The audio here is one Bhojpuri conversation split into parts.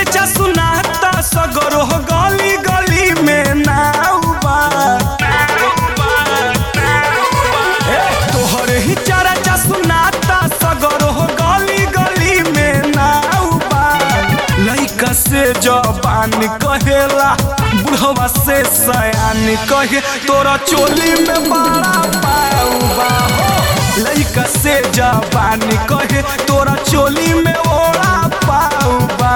चर्चा सुनाता सगरो गली गली में नाउबा तोहर ही चर्चा सुनाता सगरो गली गली में नाउबा लइका से जवान कहेला बुढ़वा से सयान कहे तोरा चोली में बड़ा पाउबा लइका से जवान कहे तोरा चोली में ओड़ा पाउबा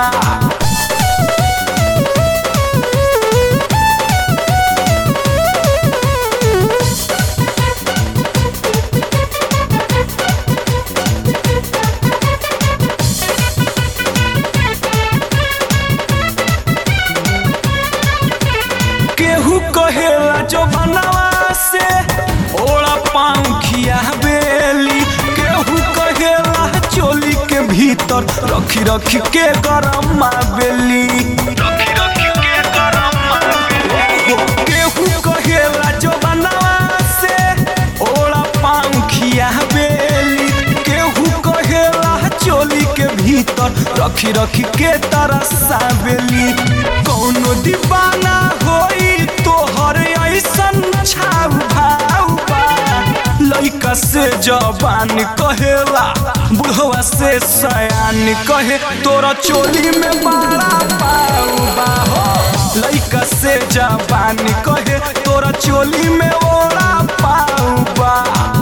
केहू कहेला जो बनवा से ओड़ा पाँखिया बेली केहू कहेला चोली के भीतर रखी रखी के गरम बेली केहू कहेला जो बनवा से ओड़ा पाँखिया बेली केहू कहेला चोली के भीतर रखी रखी के तरसा बेली कौनो दीवाना होई तोहर ऐसन छाव भाव लइका से जवान कहेला बुढ़वा से सयान कहे तोरा चोली में बड़ा पाउबा हो लइका से जवान कहे तोरा चोली में ओड़ा पाउबा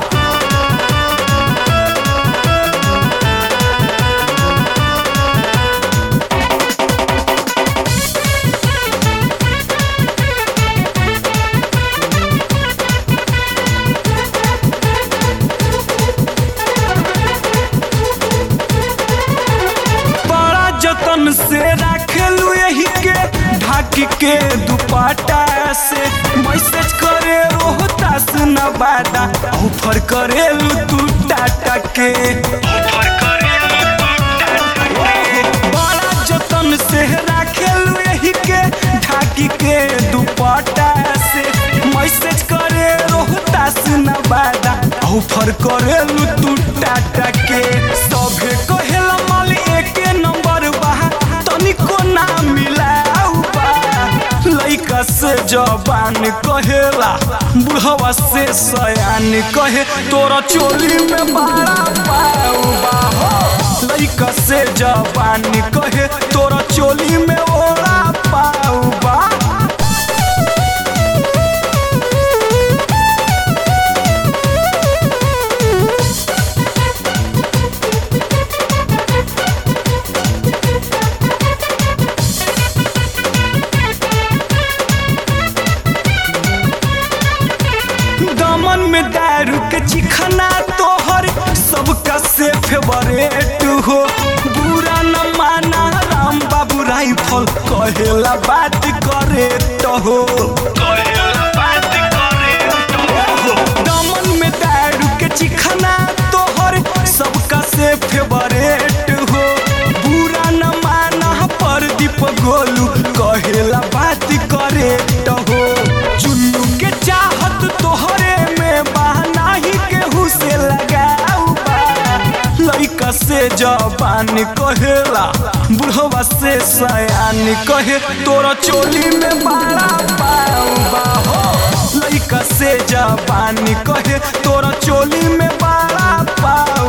जतन से रखेलू यही के ढाकी के दुपट्टा से मैसेज करे रोहतास नवादा ऑफर करेलू तू टाटा के बड़ा जतन से रखेलू यही के ढाकी के दुपट्टा से मैसेज करे रोहतास नवादा ऑफर करेलू तू टाटा के सभे कहेला माल एके नंबर तनिको ना मिलाउबा लइका से जवान कहेला बुढ़वा से सयान कहे तोरा चोली में बड़ा पाउबा हो लइका से जवान कहे तोरा चोली में ओड़ा पाउबा दामन में दारू के चिखना तोहर सबका से फेवरेट हो बुरा न माना राम बाबू राइफल कहेला बात करे तो हो दामन में दारू के चिखना तोहर सबका से फेवरेट हो बुरा न माना प्रदीप गोलू कहेला बात करे तो हो चुन्नू के चाहत तोहरे में बहाना ही केहू से लगाउबा लइका से जवान कहेला बुढ़वा से सयान कहे तोरा चोली में बड़ा पाउबा हो लइका से जवान कहे तोरा चोली में बड़ा पाउबा।